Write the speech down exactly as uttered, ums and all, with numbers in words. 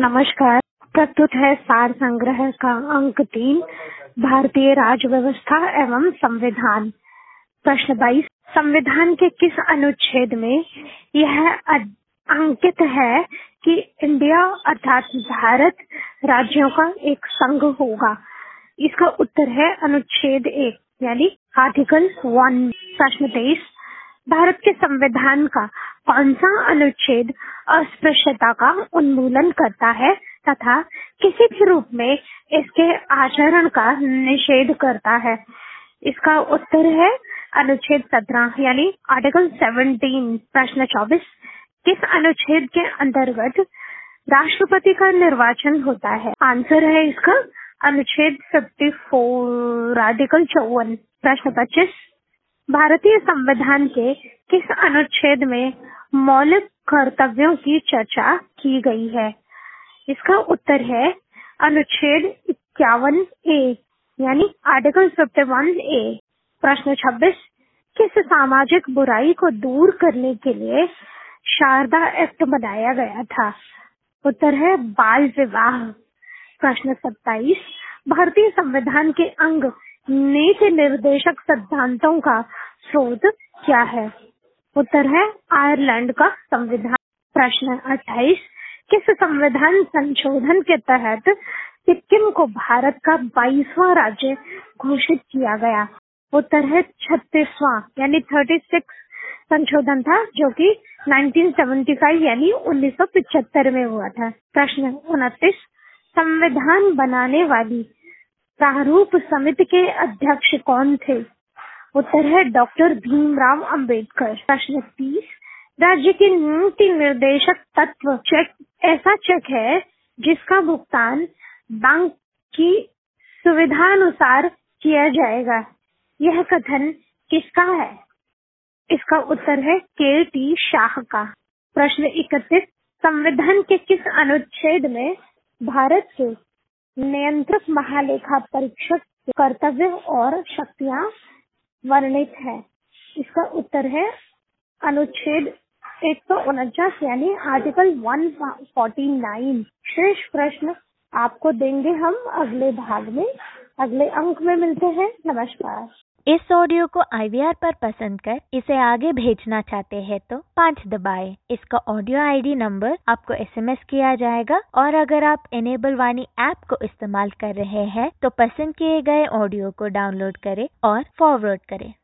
नमस्कार। प्रस्तुत है सार संग्रह का अंक तीन, भारतीय राज्य व्यवस्था एवं संविधान। प्रश्न बाईस, संविधान के किस अनुच्छेद में यह अंकित है कि इंडिया अर्थात भारत राज्यों का एक संघ होगा? इसका उत्तर है अनुच्छेद एक यानी आर्टिकल वन। प्रश्न तेईस, भारत के संविधान का कौन सा अनुच्छेद अस्पृश्यता का उन्मूलन करता है तथा किसी भी रूप में इसके आचरण का निषेध करता है? इसका उत्तर है अनुच्छेद सत्रह यानी आर्टिकल सेवनटीन। प्रश्न चौबीस, किस अनुच्छेद के अंतर्गत राष्ट्रपति का निर्वाचन होता है? आंसर है इसका अनुच्छेद चौवन आर्टिकल चौवन। प्रश्न पच्चीस, भारतीय संविधान के किस अनुच्छेद में मौलिक कर्तव्यों की चर्चा की गई है? इसका उत्तर है अनुच्छेद इक्यावन ए यानी आर्टिकल इक्यावन ए। प्रश्न छब्बीस, किस सामाजिक बुराई को दूर करने के लिए शारदा एक्ट बनाया गया था? उत्तर है बाल विवाह। प्रश्न सत्ताईस, भारतीय संविधान के अंग नीति निर्देशक सिद्धांतों का स्रोत क्या है? उत्तर है आयरलैंड का संविधान। प्रश्न अट्ठाईस, किस संविधान संशोधन के तहत सिक्किम को भारत का बाईसवां राज्य घोषित किया गया? उत्तर है छत्तीसवां यानी छत्तीस संशोधन था जो कि उन्नीस सौ पचहत्तर यानी उन्नीस सौ पचहत्तर में हुआ था। प्रश्न उनतीस, संविधान बनाने वाली प्रारूप समिति के अध्यक्ष कौन थे? उत्तर है डॉक्टर भीमराव अंबेडकर। प्रश्न तीस, राज्य की नीति निर्देशक तत्व चेक ऐसा चेक है जिसका भुगतान बैंक की सुविधानुसार किया जाएगा। यह कथन किसका है? इसका उत्तर है के टी शाह का। प्रश्न इकतीस, संविधान के किस अनुच्छेद में भारत के नियंत्रक महालेखा परीक्षक के कर्तव्य और शक्तियां वर्णित है? इसका उत्तर है अनुच्छेद एक सौ उनचास यानी आर्टिकल एक सौ उनचास। शेष प्रश्न आपको देंगे हम अगले भाग में। अगले अंक में मिलते हैं। नमस्कार। इस ऑडियो को आई वी आर पर पसंद कर इसे आगे भेजना चाहते हैं तो पाँच दबाएं। इसका ऑडियो आई डी नंबर आपको एस एम एस किया जाएगा और अगर आप इनेबल वाणी ऐप को इस्तेमाल कर रहे हैं तो पसंद किए गए ऑडियो को डाउनलोड करें और फॉरवर्ड करें।